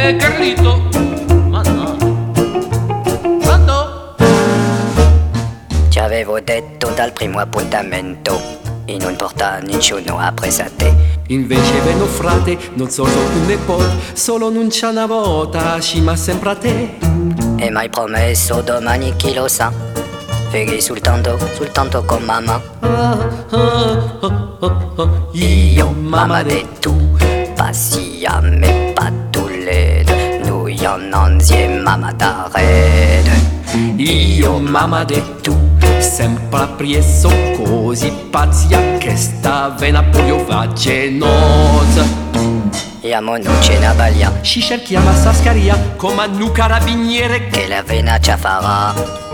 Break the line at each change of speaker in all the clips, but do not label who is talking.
Carlito, ma no. Quando?
Ti avevo detto dal primo appuntamento in non porta nessuno appresso a te.
Invece veno frate, non sono un nipote, solo non c'è una volta, ci ma sempre a te.
E m'hai promesso domani chi lo sa, fighi soltanto con mamma. Io mamma detto, passiamo pattulle, noi non siamo mamma da rede.
Io mamma detto, sempre appresso così pazzia che sta vena poi va genosa.
Iamo non ce ne baglia,
Ci cerchiamo a Sascaria come a nu carabiniere
che la vena ci farà.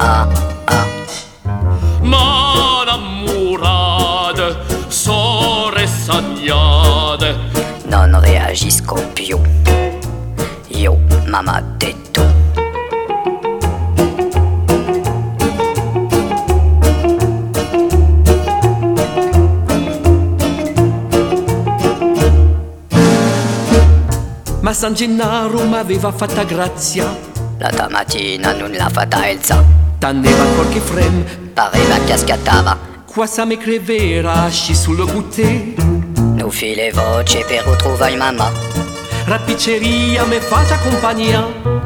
Ma innamorate, sore sagnate.
Non reagisco più, io mamma detto.
Ma San Gennaro m'aveva fatta grazia,
La domattina non l'ha fatta Elsa,
tanneva qualche frem,
pareva che scattava.
qua sa me crevera, sci sul goûter.
Nu file voce per ritrovare mamma.
Rappiceria me faccia compagnia,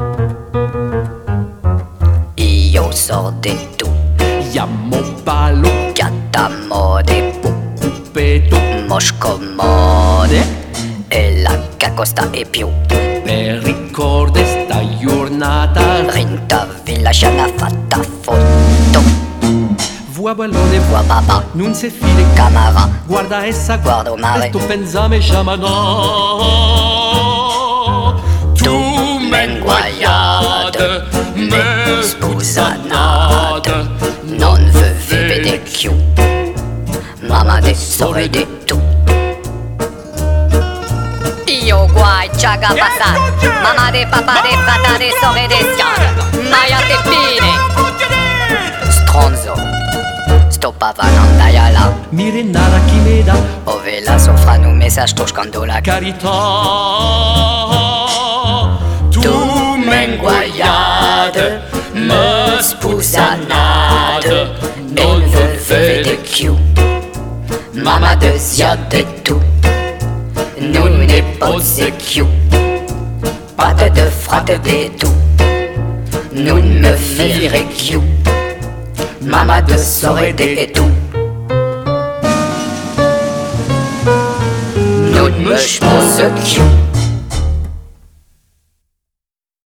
Io so di tu,
iamo ballo,
chiatta mode,
cupeto,
moscomode, e la cacosta e più.
per ricordare sta giornata.
Rinta villa c'ha fatta foto,
Vuoi ballone,
tua papà,
non si file,
camara,
guarda essa,
guardo mare.
e tu pensame giamano. Tu m'hai inguaiate, me
Spusanate, non vede più, mamma de sore di tu. Io guai ciaga passare, mamma de papà de frata de sore de schiave, maia de pine. Stronzo, sto papa non dai là,
Mirenara chi me dà
ove la sofrano un messaggio toscando la
carità. Tu m'hai inguaiate, me
spusanate, non vede più, mamma de zia de tu. Non ne posso più, patte de frate de tu. Non me fire più, mamma de sore de tu. Non me sposo più.